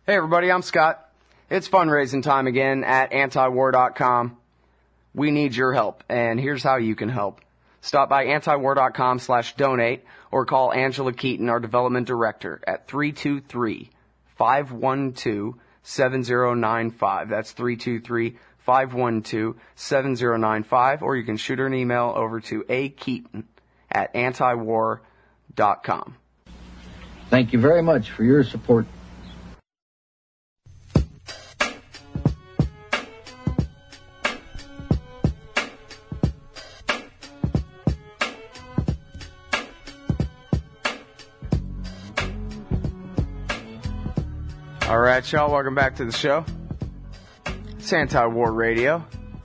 Hey everybody, I'm Scott. It's fundraising time again at antiwar.com. We need your help, and here's how you can help. Stop by antiwar.com/donate or call Angela Keaton, our development director, at 323-512-7095. That's 323-512-7095, or you can shoot her an email over to akeaton@antiwar.com. Thank you very much for your support. All right, y'all, welcome back to the show. It's Anti-War Radio.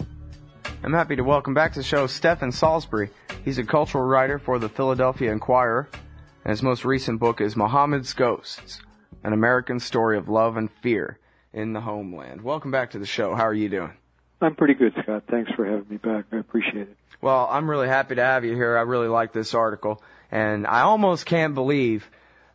I'm happy to welcome back to the show Stephen Salisbury. He's a cultural writer for the Philadelphia Inquirer, and his most recent book is Muhammad's Ghosts, an American story of love and fear in the homeland. Welcome back to the show. How are you doing? I'm pretty good, Scott. Thanks for having me back. I appreciate it. Well, I'm really happy to have you here. I really like this article, and I almost can't believe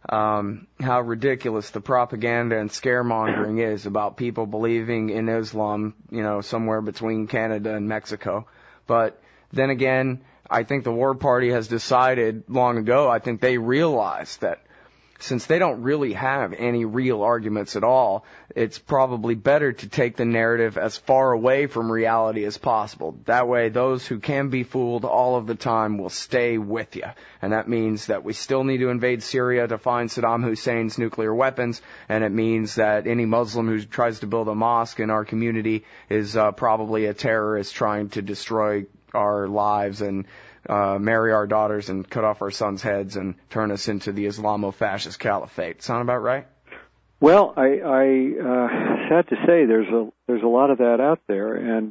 how ridiculous the propaganda and scaremongering is about people believing in Islam, somewhere between Canada and Mexico. But then again, I think the War Party has decided long ago, I think they realize that since they don't really have any real arguments at all, it's probably better to take the narrative as far away from reality as possible. That way, those who can be fooled all of the time will stay with you. And that means that we still need to invade Syria to find Saddam Hussein's nuclear weapons, and it means that any Muslim who tries to build a mosque in our community is probably a terrorist trying to destroy our lives and marry our daughters and cut off our sons' heads and turn us into the Islamo-fascist caliphate. Sound about right? Well, I sad to say there's a lot of that out there, and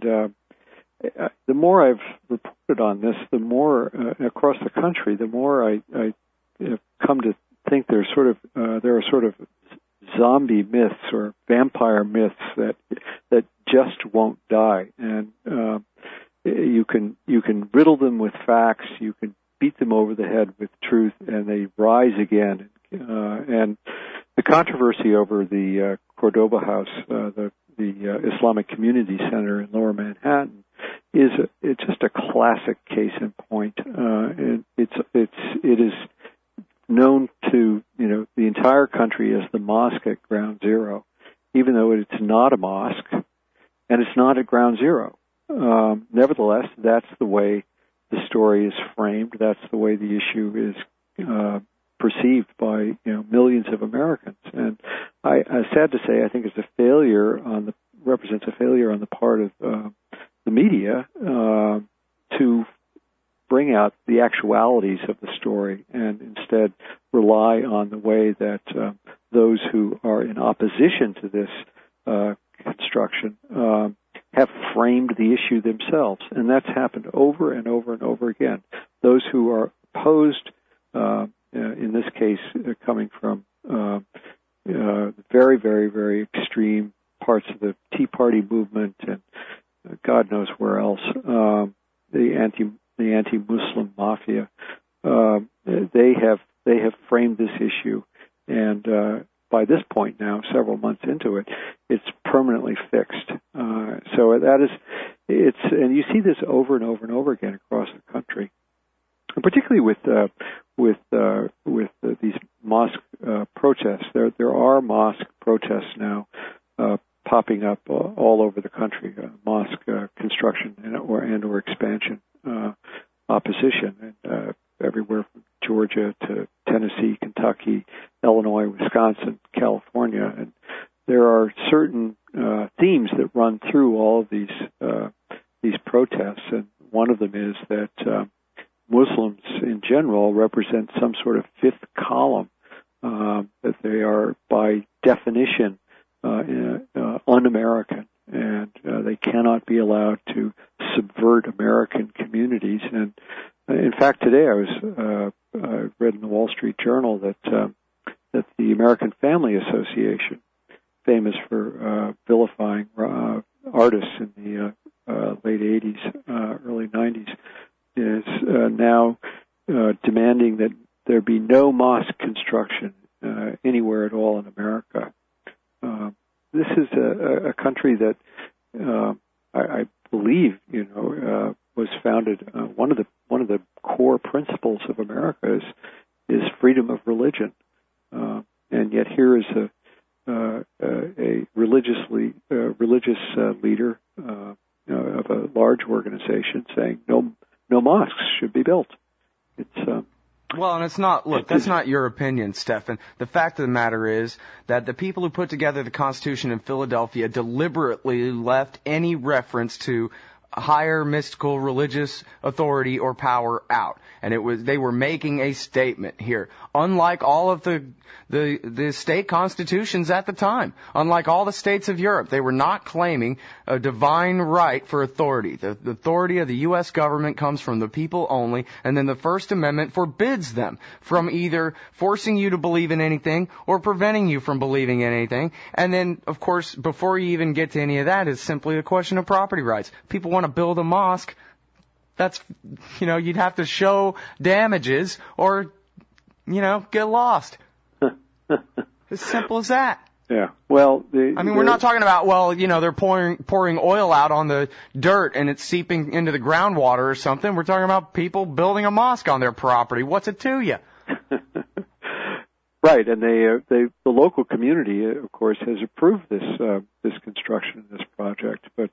the more I've reported on this, the more across the country, the more I have come to think there are sort of zombie myths or vampire myths that just won't die, and you can riddle them with facts, you can beat them over the head with truth, and they rise again. And the controversy over the Cordoba House, the Islamic Community Center in Lower Manhattan, it's just a classic case in point. It is known to the entire country as the mosque at Ground Zero, even though it's not a mosque and it's not at Ground Zero. Nevertheless, that's the way the story is framed. That's the way the issue is perceived by millions of Americans. And sad to say, I think it's represents a failure on the part of the media to bring out the actualities of the story and instead rely on the way that those who are in opposition to this construction have framed the issue themselves. And that's happened over and over and over again. Those who are opposed, in this case, coming from very, very, very extreme parts of the Tea Party movement and God knows where else, the anti-Muslim mafia, they have framed this issue, and by this point now, several months into it, it's permanently fixed. So and you see this over and over and over again across the country, and particularly with these mosque protests. There are mosque protests now popping up all over the country, mosque construction and/or expansion opposition, and everywhere from Georgia to Tennessee, Kentucky, Illinois, Wisconsin, California, and there are certain themes that run through all of these protests, and one of them is that Muslims in general represent some sort of fifth column, that they are by definition un-American, and they cannot be allowed to subvert American communities. And in fact, today I read in the Wall Street Journal that the American Family Association, famous for vilifying artists in the late 80s, early 90s, is now demanding that there be no mosque construction anywhere at all in America. is a country that I believe was founded. One of the core principles of America is freedom of religion, and yet here is a religious leader of a large organization saying no mosques should be built. It's well, and it's not, look, that's not your opinion, Stephan. The fact of the matter is that the people who put together the Constitution in Philadelphia deliberately left any reference to higher mystical religious authority or power out. And they were making a statement here. Unlike all of the state constitutions at the time, unlike all the states of Europe, they were not claiming a divine right for authority. The authority of the U.S. government comes from the people only, and then the First Amendment forbids them from either forcing you to believe in anything or preventing you from believing in anything. And then, of course, before you even get to any of that, it's simply a question of property rights. People want to build a mosque. That's, you'd have to show damages or, get lost. As simple as that. Yeah. Well, we're not talking about, they're pouring oil out on the dirt and it's seeping into the groundwater or something. We're talking about people building a mosque on their property. What's it to you? Right, and the local community, of course, has approved this construction, this project, but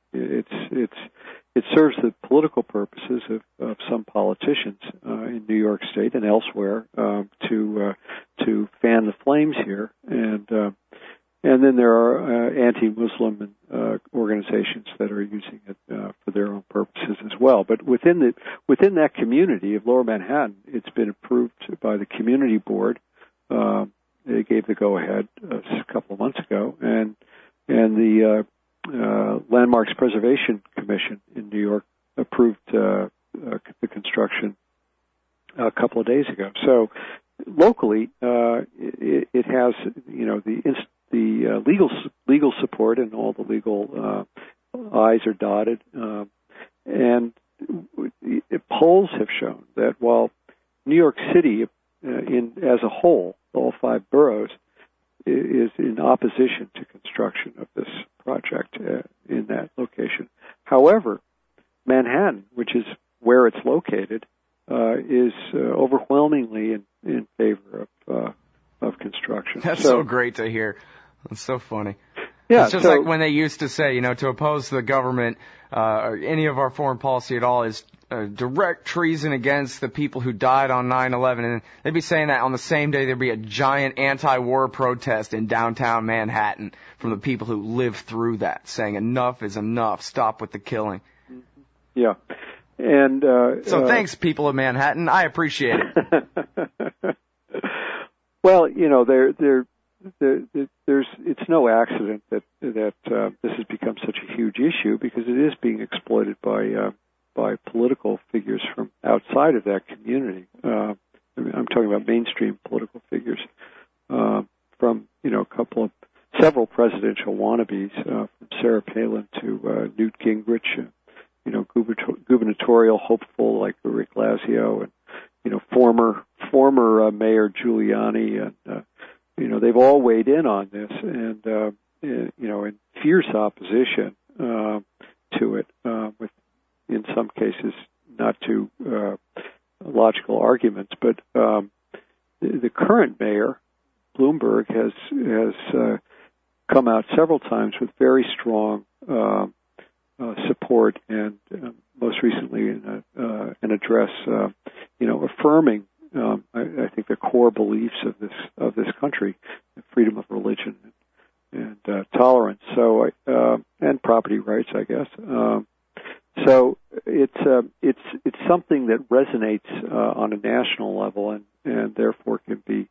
it serves the political purposes of some politicians in New York State and elsewhere to fan the flames here, and then there are anti-Muslim organizations that are using it for their own purposes as well. But within that community of Lower Manhattan, it's been approved by the community board. They gave the go-ahead a couple of months ago, and the Landmarks Preservation Commission in New York approved the construction a couple of days ago. So locally, it has the legal support, and all the legal I's are dotted, and polls have shown that while New York City as a whole, all 5 boroughs, is in opposition to construction of this project in that location. However, Manhattan, which is where it's located, is overwhelmingly in favor of construction. That's so great to hear. That's so funny. Yeah, it's just like when they used to say, to oppose the government or any of our foreign policy at all is direct treason against the people who died on 9/11. And they'd be saying that on the same day there'd be a giant anti-war protest in downtown Manhattan from the people who lived through that, saying enough is enough, stop with the killing. Yeah. And so thanks, people of Manhattan. I appreciate it. Well, it's no accident that this has become such a huge issue, because it is being exploited by political figures from outside of that community. I'm talking about mainstream political figures from several presidential wannabes, from Sarah Palin to Newt Gingrich, gubernatorial hopeful like Rick Blasio, and former Mayor Giuliani, and they've all weighed in on this, and in fierce opposition to it, with in some cases not too logical arguments. But the current mayor, Bloomberg, has come out several times with very strong support, and most recently in an address, affirming I think the core beliefs of this country, freedom of religion and tolerance, so and property rights, I guess. So it's something that resonates on a national level, and therefore can be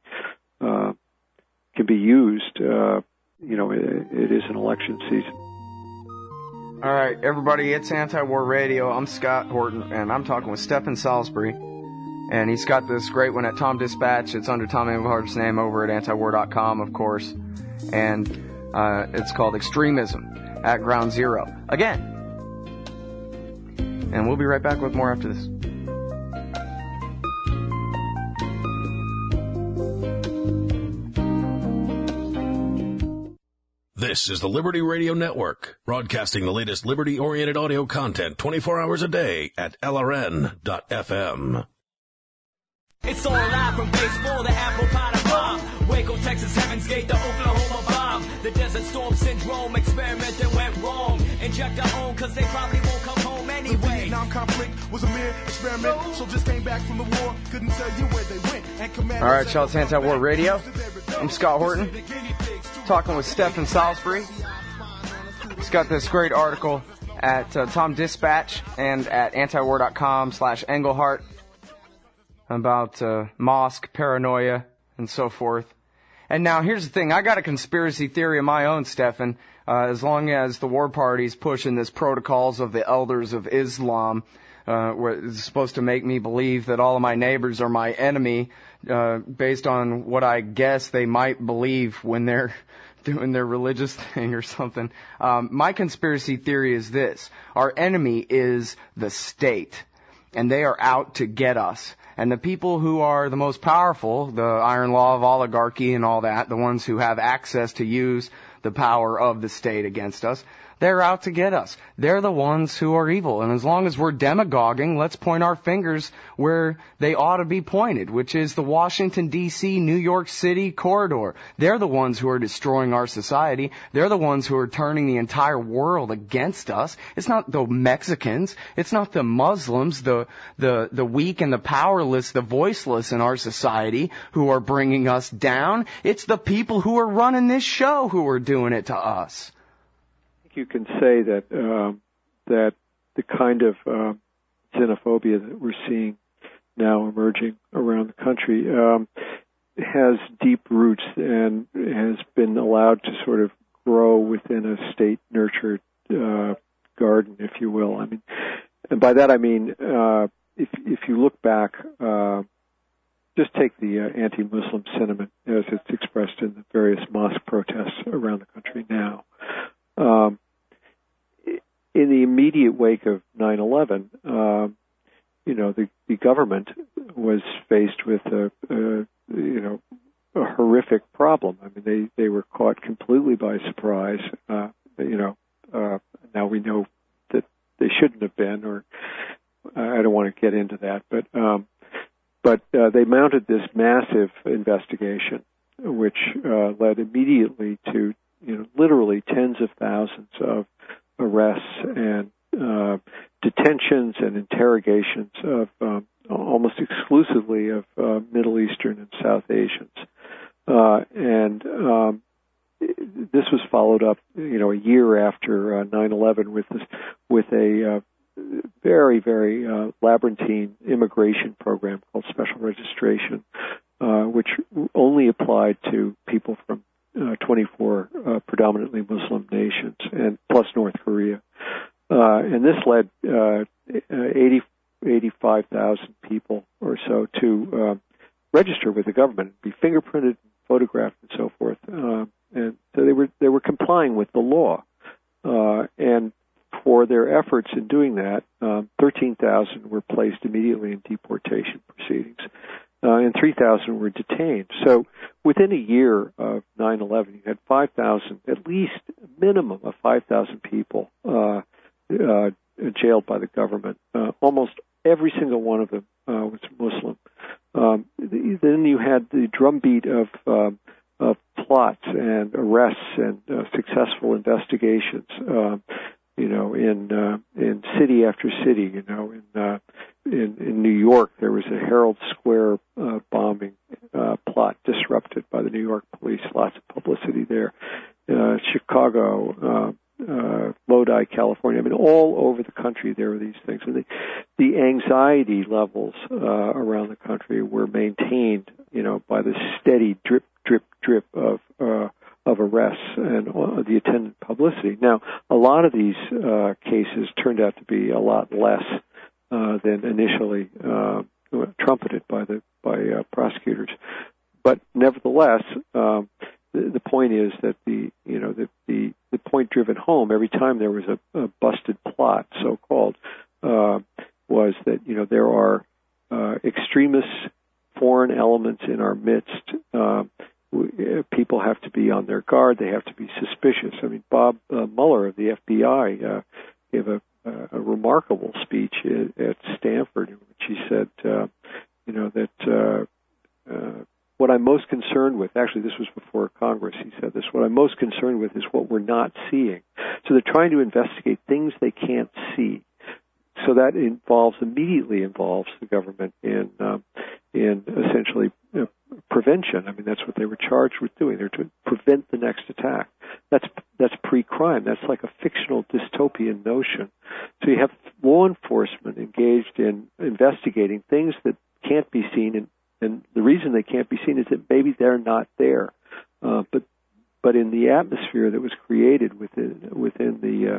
used. It is an election season. All right, everybody, it's Anti-War Radio. I'm Scott Horton, and I'm talking with Stephan Salisbury. And he's got this great one at Tom Dispatch. It's under Tom Engelhardt's name over at antiwar.com, of course. And it's called Extremism at Ground Zero. Again. And we'll be right back with more after this. This is the Liberty Radio Network, broadcasting the latest liberty-oriented audio content 24 hours a day at LRN.FM. It's all live from baseball, the apple pie to bomb. Waco, Texas, Heaven's Gate, the Oklahoma bomb. The Desert Storm Syndrome experiment that went wrong. Inject their own, cause they probably won't come home anyway. The Vietnam conflict was a mere experiment. So just came back from the war, couldn't tell you where they went. And all right, y'all, it's Anti-War Radio. I'm Scott Horton, talking with Stephen Salisbury. He's got this great article at Tom Dispatch and at antiwar.com/Engelhart about mosque paranoia and so forth. And now here's the thing. I got a conspiracy theory of my own, Stephen. As long as the war party's pushing this protocols of the elders of Islam, where it's supposed to make me believe that all of my neighbors are my enemy, based on what I guess they might believe when they're doing their religious thing or something. My conspiracy theory is this. Our enemy is the state, and they are out to get us. And the people who are the most powerful, the iron law of oligarchy and all that, the ones who have access to use the power of the state against us, they're out to get us. They're the ones who are evil. And as long as we're demagoguing, let's point our fingers where they ought to be pointed, which is the Washington, D.C., New York City corridor. They're the ones who are destroying our society. They're the ones who are turning the entire world against us. It's not the Mexicans. It's not the Muslims, the weak and the powerless, the voiceless in our society who are bringing us down. It's the people who are running this show who are doing it to us. You can say that that the kind of xenophobia that we're seeing now emerging around the country has deep roots and has been allowed to sort of grow within a state-nurtured garden, if you will. I mean, and by that I mean if you look back, just take the anti-Muslim sentiment as it's expressed in the various mosque protests around the country now. In the immediate wake of 9/11, the government was faced with a horrific problem. I mean, they were caught completely by surprise. Now we know that they shouldn't have been, or I don't want to get into that, but they mounted this massive investigation, which led immediately to literally tens of thousands of arrests and detentions and interrogations of almost exclusively of Middle Eastern and South Asians. This was followed up, a year after 9/11 with a very, very labyrinthine immigration program called Special Registration, which only applied to people from 24 predominantly Muslim nations, and plus North Korea. And this led 85,000 people or so to register with the government, be fingerprinted, photographed, and so forth. And so they were complying with the law. And for their efforts in doing that, 13,000 were placed immediately in deportation proceedings. And 3,000 were detained. So within a year of 9/11, you had 5,000, at least a minimum of 5,000 people jailed by the government. Almost every single one of them was Muslim. Then you had the drumbeat of plots and arrests and successful investigations. In city after city, in New York, there was a Herald Square bombing plot disrupted by the New York police. Lots of publicity there. Chicago, Lodi, California. I mean, all over the country there were these things. And the anxiety levels around the country were maintained, by the steady drip, drip, drip of arrests and the attendant publicity. Now, a lot of these cases turned out to be a lot less than initially trumpeted by prosecutors, but nevertheless, the point is that the point driven home every time there was a busted plot, so called, was that there are extremist foreign elements in our midst people have to be on their guard. They have to be suspicious. I mean, Bob Mueller of the FBI gave a remarkable speech at Stanford in which he said, that what I'm most concerned with, actually this was before Congress, he said this, what I'm most concerned with is what we're not seeing. So they're trying to investigate things they can't see. So that immediately involves the government in essentially prevention. I mean, that's what they were charged with doing. They're to prevent the next attack. That's pre-crime. That's like a fictional dystopian notion. So you have law enforcement engaged in investigating things that can't be seen, and the reason they can't be seen is that maybe they're not there. But in the atmosphere that was created within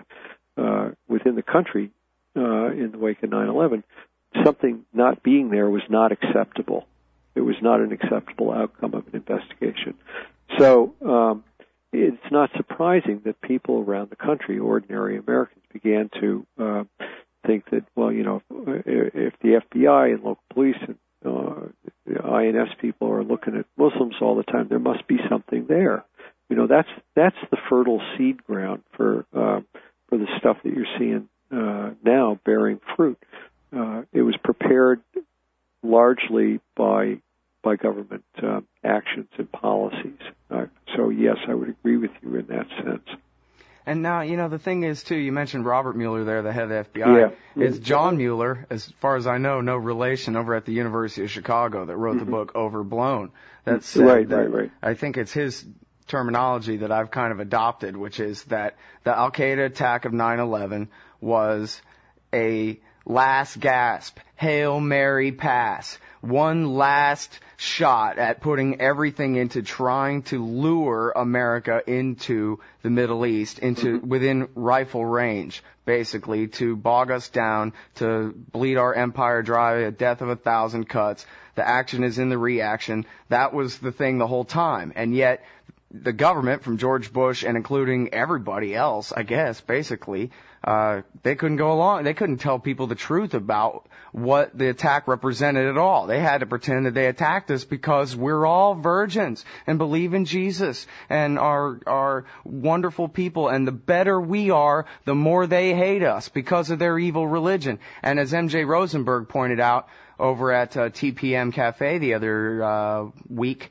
the country in the wake of 9/11, something not being there was not acceptable. It was not an acceptable outcome of an investigation. So it's not surprising that people around the country, ordinary Americans, began to think that, well, if the FBI and local police and the INS people are looking at Muslims all the time, there must be something there. That's the fertile seed ground for the stuff that you're seeing now bearing fruit. It was prepared largely by government actions and policies. So yes, I would agree with you in that sense. And now, the thing is, too, you mentioned Robert Mueller there, the head of the FBI. Yeah. It's John Mueller, as far as I know, no relation, over at the University of Chicago that wrote the book Overblown. That's right. I think it's his terminology that I've kind of adopted, which is that the Al-Qaeda attack of 9/11 was a last gasp, Hail Mary pass, one last shot at putting everything into trying to lure America into the Middle East, into within rifle range, basically, to bog us down, to bleed our empire dry, a death of 1,000 cuts. The action is in the reaction. That was the thing the whole time. And yet, the government, from George Bush and including everybody else, I guess, basically, they couldn't go along. They couldn't tell people the truth about what the attack represented at all. They had to pretend that they attacked us because we're all virgins and believe in Jesus and are wonderful people. And the better we are, the more they hate us because of their evil religion. And as MJ Rosenberg pointed out over at TPM Cafe the other week,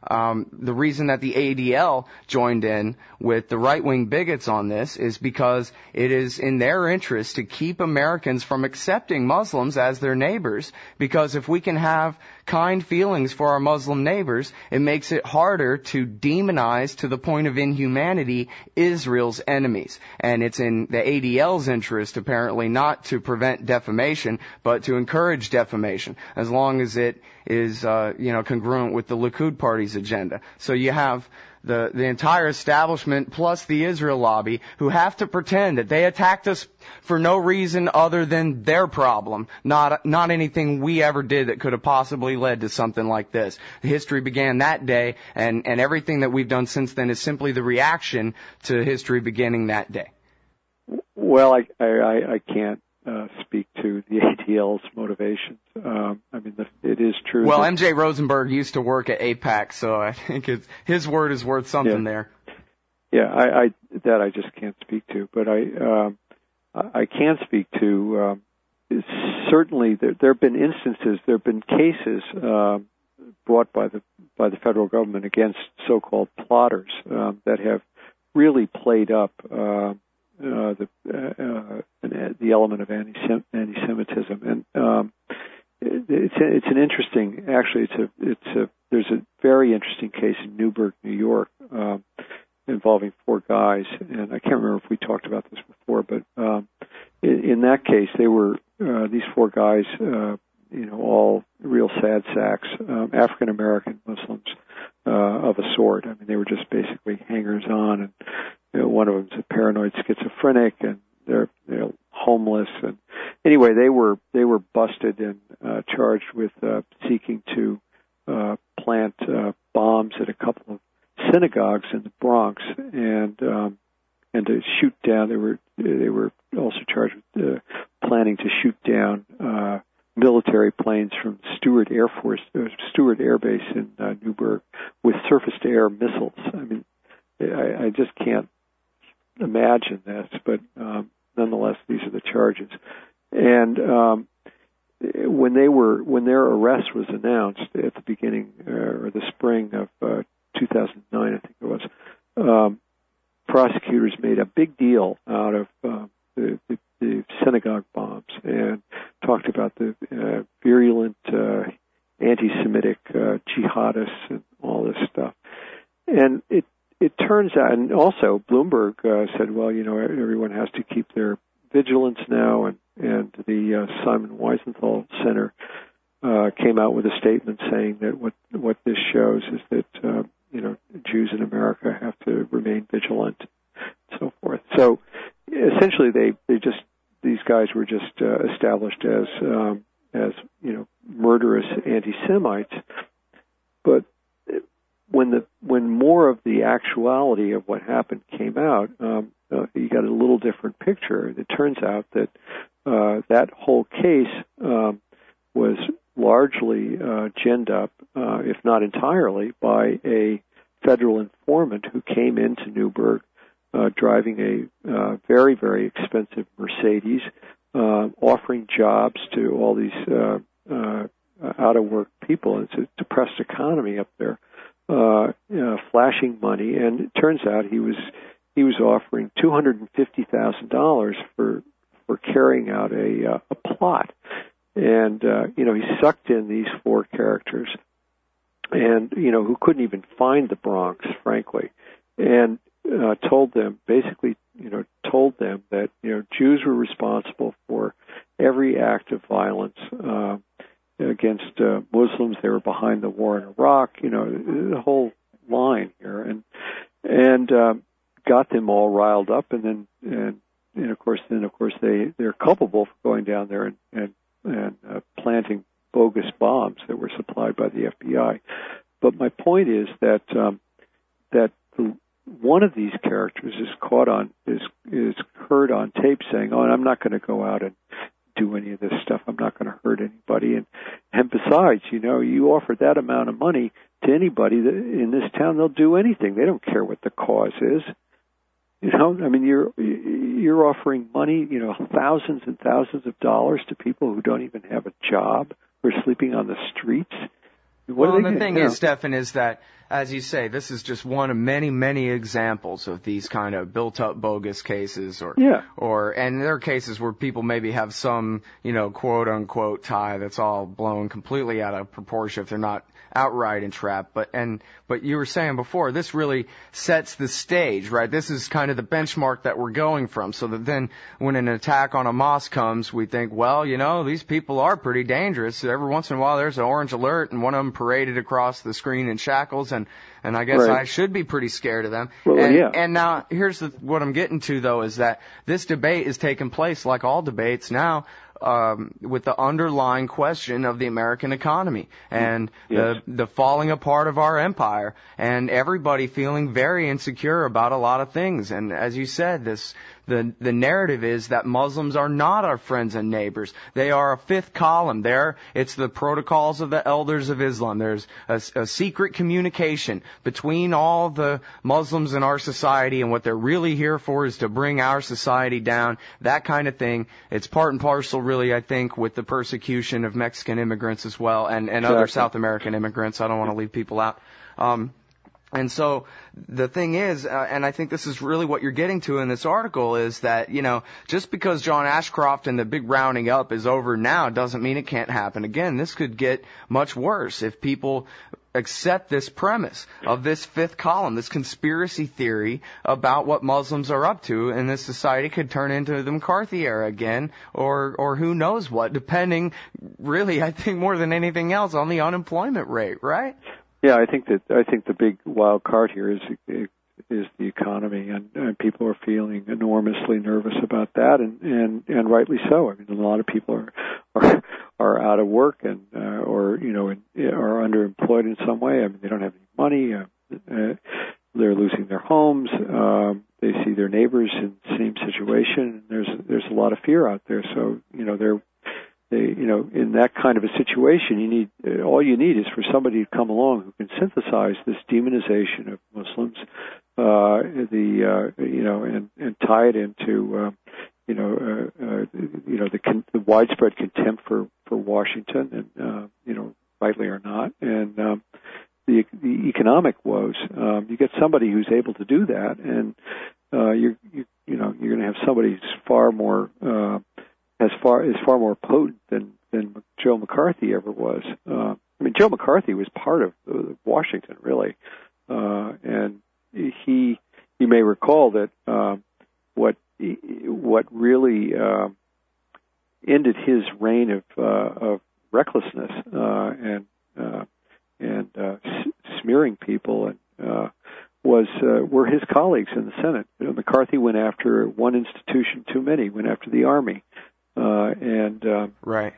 the reason that the ADL joined in with the right-wing bigots on this is because it is in their interest to keep Americans from accepting Muslims as their neighbors, because if we can have kind feelings for our Muslim neighbors, it makes it harder to demonize to the point of inhumanity Israel's enemies. And it's in the ADL's interest, apparently, not to prevent defamation, but to encourage defamation, as long as it is, congruent with the Likud party's agenda. So you have the entire establishment plus the Israel lobby who have to pretend that they attacked us for no reason other than their problem, not anything we ever did that could have possibly led to something like this. History began that day, and everything that we've done since then is simply the reaction to history beginning that day. Well, I can't speak to the ADL's motivations. It is true. Well, MJ Rosenberg used to work at AIPAC, so I think his word is worth something there. Yeah, I just can't speak to, but I can speak to. Certainly, there have been instances, there have been cases brought by the federal government against so-called plotters that have really played up the element of anti-Semitism, and it's an interesting. Actually, there's a very interesting case in Newburgh, New York, involving 4 guys, and I can't remember if we talked about this before, but in that case, they were these 4 guys, all real sad sacks, African American Muslims of a sort. I mean, they were just basically hangers-on, and one of them's a paranoid schizophrenic, and they're homeless. And anyway, they were busted and charged with seeking to plant bombs at a couple of synagogues in the Bronx, and to shoot down. They were also charged with planning to shoot down military planes from Stewart Air Base in Newburgh with surface-to-air missiles. I mean, I just can't imagine this, but nonetheless, these are the charges. And when their arrest was announced at the beginning or the spring of 2009, I think it was, prosecutors made a big deal out of the synagogue bombs and talked about the virulent anti-Semitic jihadists and all this stuff. And it turns out, and also Bloomberg said, well, everyone has to keep their vigilance now, and the Simon Wiesenthal Center came out with a statement saying that what this shows is that Jews in America have to remain vigilant, and so forth. So essentially, these guys were just established as murderous anti-Semites. But when more of the actuality of what happened came out, you got a little different picture. It turns out that that whole case was largely ginned up, if not entirely, by a federal informant who came into Newburgh driving a very, very expensive Mercedes, offering jobs to all these out-of-work people. It's a depressed economy up there, flashing money. And it turns out he was offering $250,000 for carrying out a plot. And, he sucked in these four characters and, who couldn't even find the Bronx, frankly, and told them that, Jews were responsible for every act of violence against Muslims. They were behind the war in Iraq, the whole line here, and got them all riled up, and of course they're culpable for going down there and planting bogus bombs that were supplied by the FBI. But my point is that one of these characters is heard on tape saying, "Oh, I'm not going to go out and do any of this stuff. I'm not going to hurt anybody." And besides, you offer that amount of money to anybody in this town, they'll do anything. They don't care what the cause is. You're offering money, thousands and thousands of dollars to people who don't even have a job, who are sleeping on the streets. Well, the thing is, Stephan, is that, as you say, this is just one of many, many examples of these kind of built-up bogus cases, and there are cases where people maybe have some, quote-unquote tie that's all blown completely out of proportion if they're not outright entrapped. But you were saying before, this really sets the stage, right? This is kind of the benchmark that we're going from, so that then when an attack on a mosque comes, we think, well, these people are pretty dangerous. Every once in a while there's an orange alert and one of them paraded across the screen in shackles, and I guess I should be pretty scared of them. Well, and now here's what I'm getting to, though, is that this debate is taking place, like all debates now, with the underlying question of the American economy and the falling apart of our empire, and everybody feeling very insecure about a lot of things. And as you said, the narrative is that Muslims are not our friends and neighbors. They are a fifth column. It's the protocols of the elders of Islam. There's a secret communication between all the Muslims in our society, and what they're really here for is to bring our society down, that kind of thing. It's part and parcel, really, I think, with the persecution of Mexican immigrants as well, and other South American immigrants. I don't want to leave people out. And so the thing is, and I think this is really what you're getting to in this article, is that, just because John Ashcroft and the big rounding up is over now doesn't mean it can't happen again. This could get much worse if people accept this premise of this fifth column, this conspiracy theory about what Muslims are up to, and this society could turn into the McCarthy era again, or who knows what, depending, really, I think more than anything else, on the unemployment rate, right? Yeah, I think the big wild card here is the economy, and people are feeling enormously nervous about that, and rightly so. I mean, a lot of people are out of work and or are underemployed in some way. I mean, they don't have any money. They're losing their homes. They see their neighbors in the same situation. And there's a lot of fear out there. So in that kind of a situation, all you need is for somebody to come along who can synthesize this demonization of Muslims, and tie it into, the widespread contempt for Washington, and rightly or not, and the economic woes. You get somebody who's able to do that, and you're going to have somebody who's far more potent than Joe McCarthy ever was. Joe McCarthy was part of Washington, really, and you may recall that what really ended his reign of recklessness and smearing people were his colleagues in the Senate. McCarthy went after one institution too many. Went after the Army, right.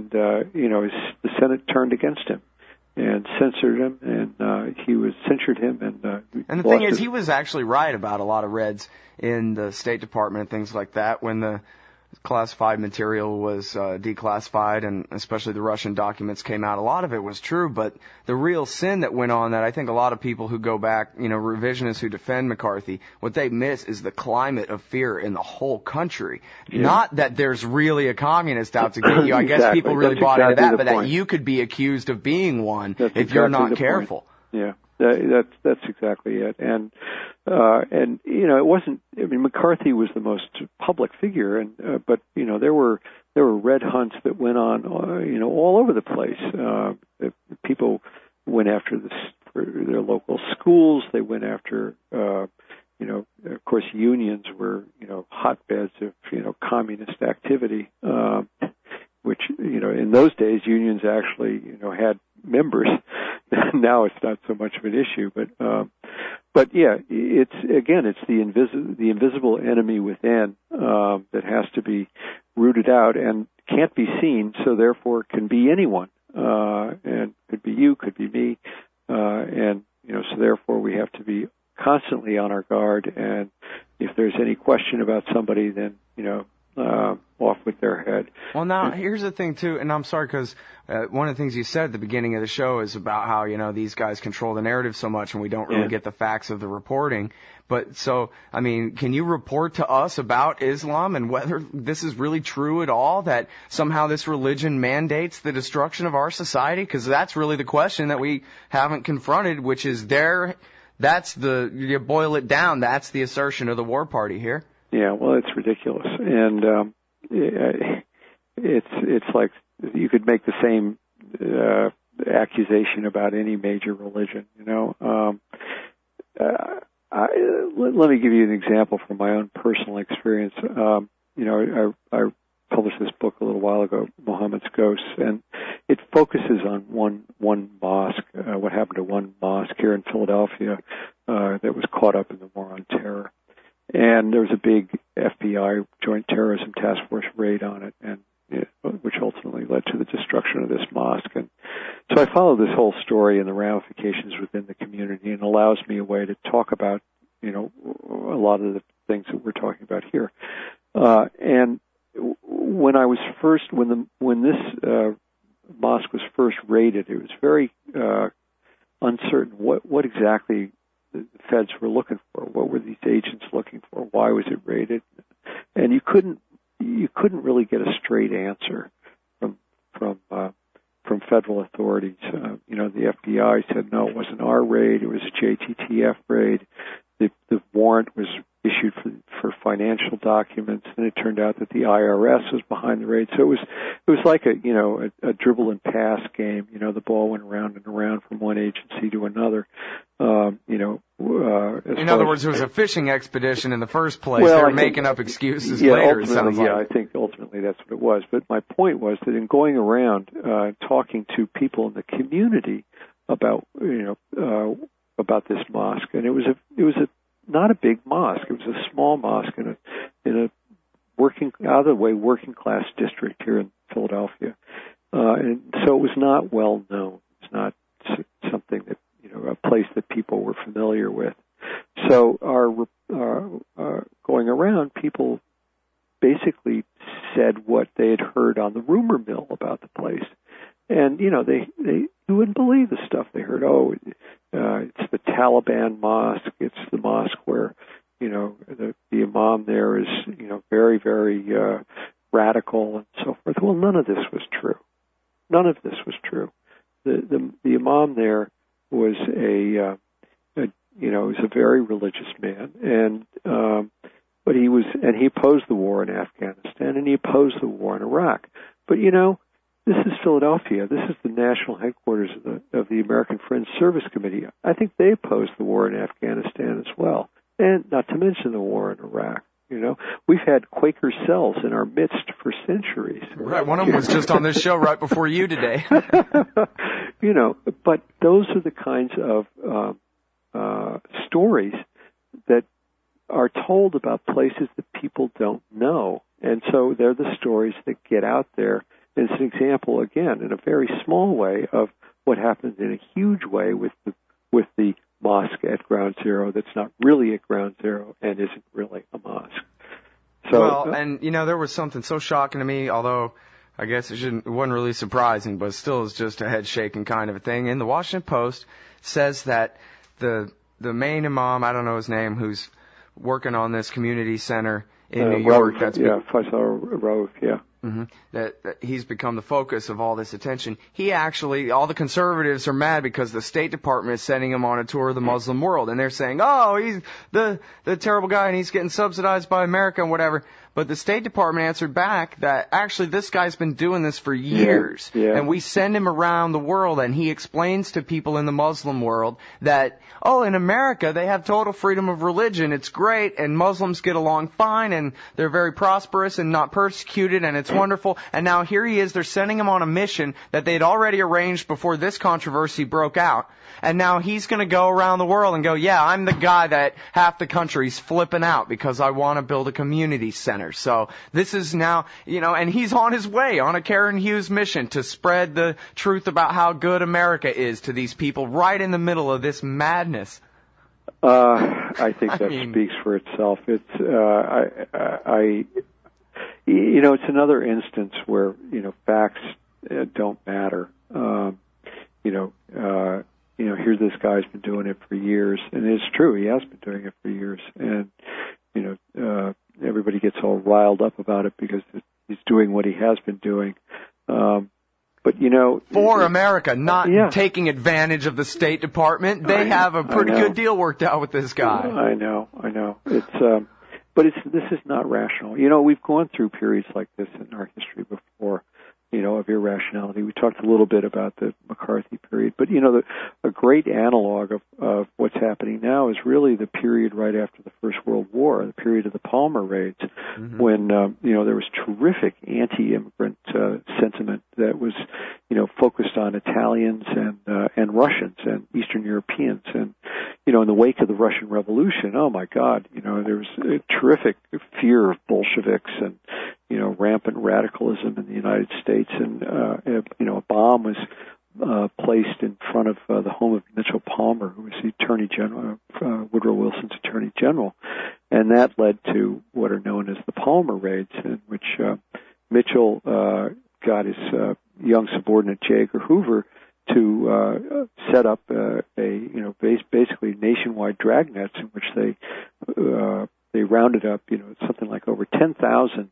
The Senate turned against him and censored him, and censured him, and the thing is, he was actually right about a lot of Reds in the State Department and things like that when the classified material was declassified, and especially the Russian documents came out. A lot of it was true, but the real sin that went on, that I think a lot of people who go back, revisionists who defend McCarthy, what they miss is the climate of fear in the whole country. Yeah. Not that there's really a communist out to get you. I guess people really bought into that, but that you could be accused of being one if you're not careful. Yeah. That's exactly it, and it wasn't. McCarthy was the most public figure, but there were red hunts that went on, all over the place. People went after their local schools. They went after, of course, unions were hotbeds of communist activity, which in those days unions actually had members. Now it's not so much of an issue, but yeah, it's the invisible enemy within that has to be rooted out and can't be seen, so therefore can be anyone, and could be you, could be me, and so therefore we have to be constantly on our guard, and if there's any question about somebody, then off with their head. Well, now, here's the thing, too, and I'm sorry, because one of the things you said at the beginning of the show is about how, these guys control the narrative so much and we don't really get the facts of the reporting. But so, can you report to us about Islam and whether this is really true at all, that somehow this religion mandates the destruction of our society? Because that's really the question that we haven't confronted, which is you boil it down, that's the assertion of the war party here. Yeah, well, it's ridiculous, and it's like you could make the same accusation about any major religion. Let me give you an example from my own personal experience. I published this book a little while ago, Muhammad's Ghosts, and it focuses on one mosque. What happened to one mosque here in Philadelphia that was caught up in the war on terror. And there was a big FBI Joint Terrorism Task Force raid on it, and which ultimately led to the destruction of this mosque. And so I follow this whole story and the ramifications within the community, and allows me a way to talk about, a lot of the things that we're talking about here. And when this mosque was first raided, it was very uncertain what exactly the feds were looking for. What were these agents looking for? Why was it raided? And you couldn't really get a straight answer from federal authorities. The FBI said no, it wasn't our raid. It was a JTTF raid. The warrant was issued for financial documents, and it turned out that the IRS was behind the raid. So it was like a dribble and pass game. The ball went around and around from one agency to another. In other words, it was a fishing expedition in the first place. They were making up excuses later. It sounds like. I think ultimately that's what it was. But my point was that in going around talking to people in the community about this mosque, and it was not a big mosque. It was a small mosque in a working class district here in Philadelphia, and so it was not well known. It's not something that a place that people were familiar with. So our going around, people basically said what they had heard on the rumor mill about the place. And, you wouldn't believe the stuff they heard. Oh, it's the Taliban mosque. It's the mosque where, the imam there is, very, very radical and so forth. Well, none of this was true. None of this was true. The imam there was was a very religious man, and but he opposed the war in Afghanistan, and he opposed the war in Iraq. But this is Philadelphia. This is the national headquarters of the American Friends Service Committee. I think they opposed the war in Afghanistan as well, and not to mention the war in Iraq. We've had Quaker cells in our midst for centuries. Right, one of them was just on this show right before you today. But those are the kinds of stories that are told about places that people don't know. And so they're the stories that get out there. And it's an example, again, in a very small way of what happens in a huge way with the mosque at Ground Zero that's not really at Ground Zero and isn't really a mosque. So, there was something so shocking to me, although I guess it wasn't really surprising, but still is just a head-shaking kind of a thing. And the Washington Post says that the main imam, I don't know his name, who's working on this community center in New York. Faisal Rauf, yeah. Mm-hmm. That he's become the focus of all this attention. All the conservatives are mad because the State Department is sending him on a tour of the Muslim world, and they're saying, oh, he's the terrible guy and he's getting subsidized by America and whatever. But the State Department answered back that actually this guy's been doing this for years, and we send him around the world, and he explains to people in the Muslim world that, in America they have total freedom of religion, it's great, and Muslims get along fine, and they're very prosperous and not persecuted, and it's wonderful. And now here he is, they're sending him on a mission that they'd already arranged before this controversy broke out. And now he's going to go around the world and go, I'm the guy that half the country's flipping out because I want to build a community center. So this is now, and he's on his way on a Karen Hughes mission to spread the truth about how good America is to these people right in the middle of this madness. I think that speaks for itself. It's, it's another instance where, facts don't matter. Here this guy's been doing it for years, and it's true, he has been doing it for years, and, everybody gets all riled up about it because he's doing what he has been doing. But, for America, not taking advantage of the State Department. They have a pretty good deal worked out with this guy. I know. It's, but this is not rational. We've gone through periods like this in our history before, of irrationality. We talked a little bit about the McCarthy period, but a great analog of what's happening now is really the period right after the First World War, the period of the Palmer raids, when there was terrific anti-immigrant sentiment that was focused on Italians and Russians and Eastern Europeans, and in the wake of the Russian Revolution, oh my God, there was a terrific fear of Bolsheviks and rampant radicalism in the United States, and a bomb was placed in front of the home of Mitchell Palmer, who was the Attorney General, Woodrow Wilson's Attorney General, and that led to what are known as the Palmer raids, in which Mitchell got his young subordinate J. Edgar Hoover to set up basically nationwide dragnets in which they rounded up something like over 10,000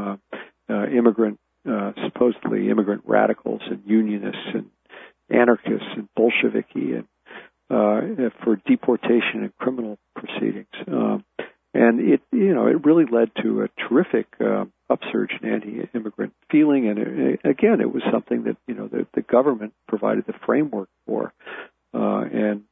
supposedly immigrant radicals and unionists and anarchists and Bolsheviki and for deportation and criminal proceedings. And it really led to a terrific upsurge in anti-immigrant feeling, and again, it was something that the government provided the framework for, and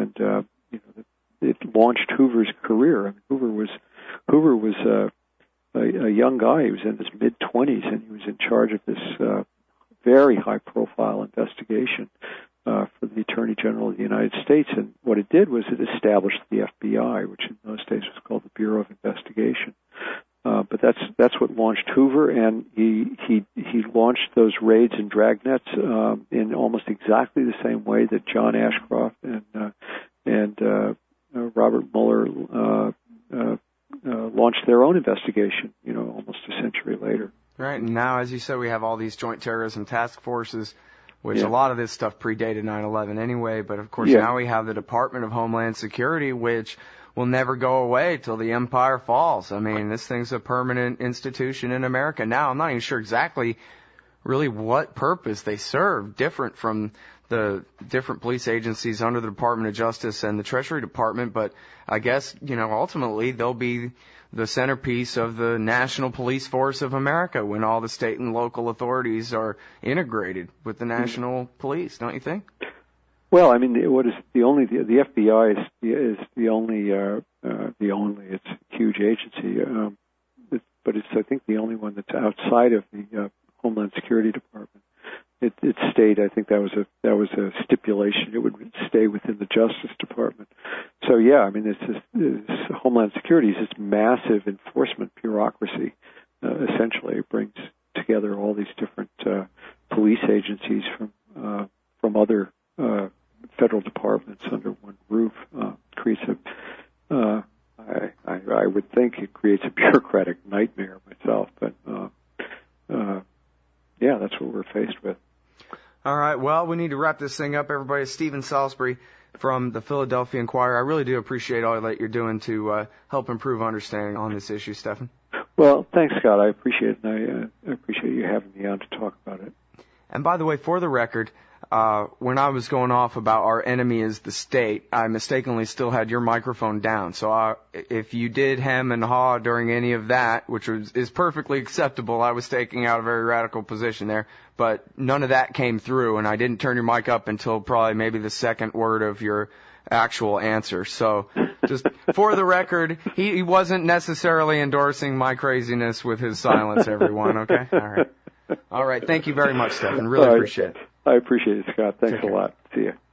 it launched Hoover's career. I mean, Hoover was a young guy. He was in his mid-20s, and he was in charge of this very high-profile investigation for the Attorney General of the United States. And what it did was it established the FBI, which in those days was called the Bureau of Investigation. But that's what launched Hoover, and he launched those raids and dragnets in almost exactly the same way that John Ashcroft and Robert Mueller launched their own investigation, almost a century later. Right, and now, as you said, we have all these joint terrorism task forces, which a lot of this stuff predated 9/11 anyway, but of course now we have the Department of Homeland Security, which will never go away till the empire falls. I mean, this thing's a permanent institution in America. Now, I'm not even sure exactly really what purpose they serve, different from the different police agencies under the Department of Justice and the Treasury Department, but I guess, ultimately they'll be the centerpiece of the National Police Force of America when all the state and local authorities are integrated with the national police, don't you think? Well, I mean, what is the FBI is the only it's a huge agency, but it's I think the only one that's outside of the Homeland Security Department. It stayed. I think that was a stipulation. It would stay within the Justice Department. So yeah, I mean, this Homeland Security is this massive enforcement bureaucracy. Essentially, it brings together all these different police agencies from other federal departments under one roof. Creates I would think it creates a bureaucratic nightmare myself, but yeah, that's what we're faced with. All right, well, we need to wrap this thing up, everybody. Stephen Salisbury from the Philadelphia Inquirer. I really do appreciate all that you're doing to help improve understanding on this issue, Stephen. Well, thanks, Scott. I appreciate it, and I appreciate you having me on to talk about it. And by the way, for the record, when I was going off about our enemy is the state, I mistakenly still had your microphone down. So if you did hem and haw during any of that, which is perfectly acceptable, I was taking out a very radical position there. But none of that came through, and I didn't turn your mic up until probably maybe the second word of your actual answer. So just for the record, he wasn't necessarily endorsing my craziness with his silence, everyone, okay? All right. All right. Thank you very much, Stephen. Really appreciate it. I appreciate it, Scott. Thanks a lot. See you.